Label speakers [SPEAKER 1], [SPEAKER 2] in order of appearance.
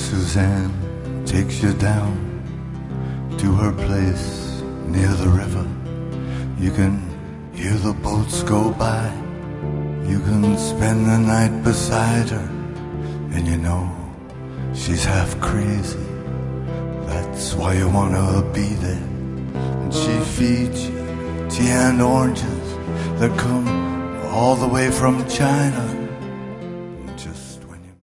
[SPEAKER 1] Suzanne takes you down to her place near the river. You can hear the boats go by. You can spend the night beside her, and you know she's half crazy. That's why you wanna be there. And she feeds you tea and oranges that come all the way from China.